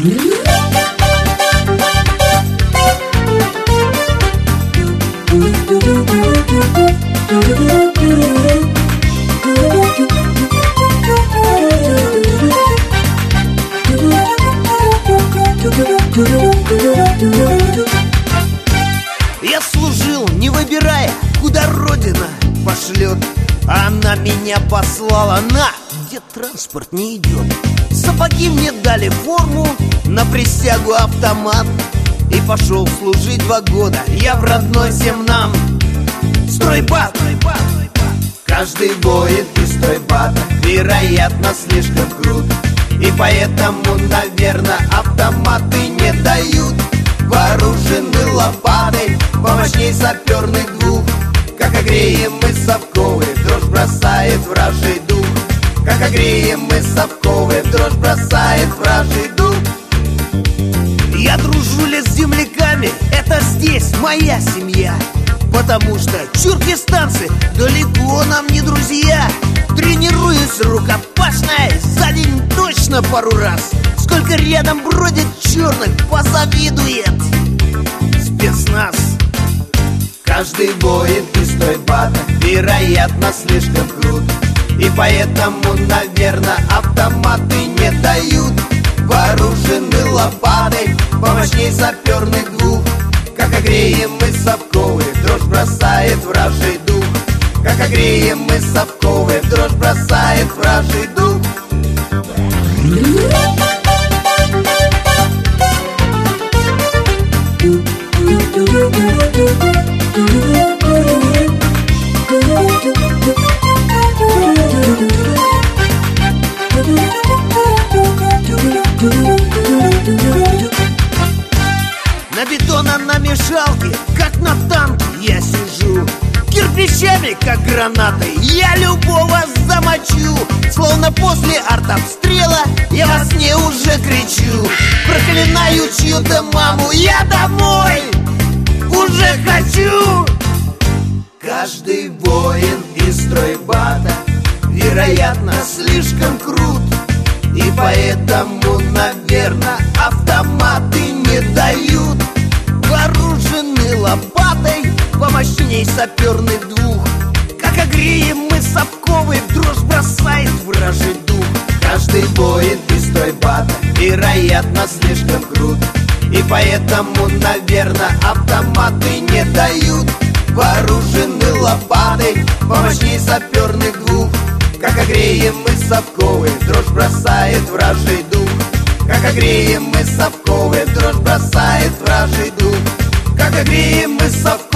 Я служил, не выбирая, куда Родина пошлет. Она меня послала на, где транспорт не идет. Сапоги мне дали форму, на присягу автомат. И пошел служить 2 года я в родной Земнам. Стройбат. Каждый воин из стройбата, вероятно, слишком крут. И поэтому, наверное, автоматы не дают. Вооружены лопатой, помощней саперных 2. Как огреем мы совковые, дрожь бросает вражий дух. Как огреем мы совковые, дрожь бросает вражий дух. Я дружу ли с земляками, это здесь моя семья. Потому что чуркистанцы далеко нам не друзья. Тренируюсь рукопашной за день точно пару раз. Сколько рядом бродит черных, позавидует спецназ. Каждый воин из стройбата, вероятно, слишком крут. И поэтому, наверное, автоматы не дают. Вооружены лопатой, помощней саперных 2. Как огреем мы совковые, дрожь бросает вражий дух. Как огреем мы совковые, дрожь бросает вражий дух. На бетономешалке, как на танке, я сижу. Кирпичами, как гранаты, я любого замочу. Словно после артобстрела я во сне уже кричу. Проклинаю чью-то маму, я домой уже хочу. Каждый воин из стройбата, вероятно, слишком крут. И поэтому, наверное, автоматы не дают. Вооружены лопатой, помощней саперных 2. Как огреем мы совковые, дрожь бросает вражий дух. Каждый воин из стройбата, вероятно, слишком крут. И поэтому, наверное, автоматы не дают. Вооружены лопатой, помощней саперных 2. Как огреем мы совковые, дрожь бросает вражий дух. Как огреем мы совковые, дрожь бросает вражий дух. Как огреем мы совковые.